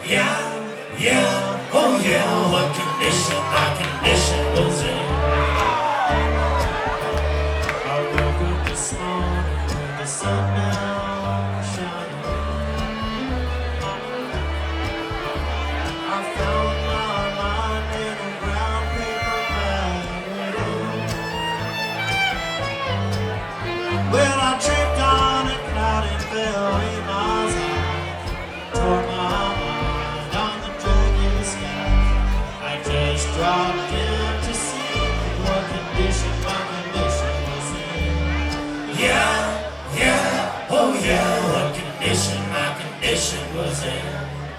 Yeah, yeah, oh yeah, what condition my condition was in. I woke up this morning with the sun now shining. I found my mind in a brown paper bag. Well, I tripped on a cloud and fell 8 miles high. Tore my mind on the druggy sky. I just dropped in to see what condition my condition was in. Yeah, yeah, oh yeah, what condition my condition was in.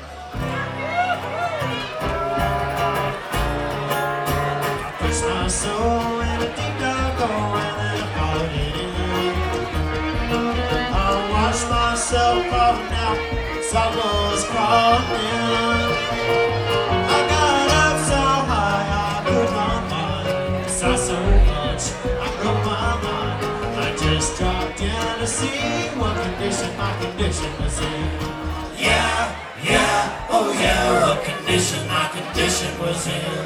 I pushed my soul in a deep dark hole and then I followed it in. I watched myself falling out, saw was crawling in. I got up so high I could not mind. Saw so much, I broke my mind. I just dropped in to see what condition my condition was in. Yeah, yeah, oh yeah, what condition my condition was in.